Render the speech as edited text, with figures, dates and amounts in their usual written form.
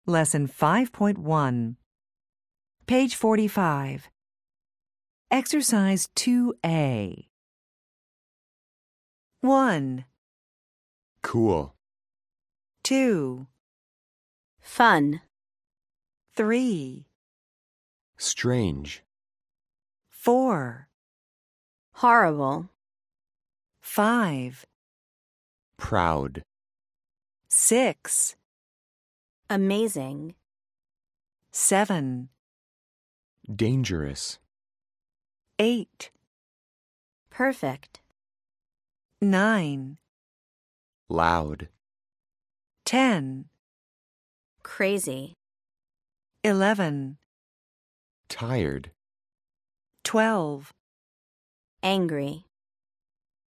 Lesson 5.1. Page 45. Exercise 2A. 1, Cool. 2, Fun. 3, Strange. 4, Horrible. 5, Proud. 6, Amazing. 7, Dangerous. 8, Perfect. 9, Loud. 10, Crazy. 11, Tired. 12, Angry.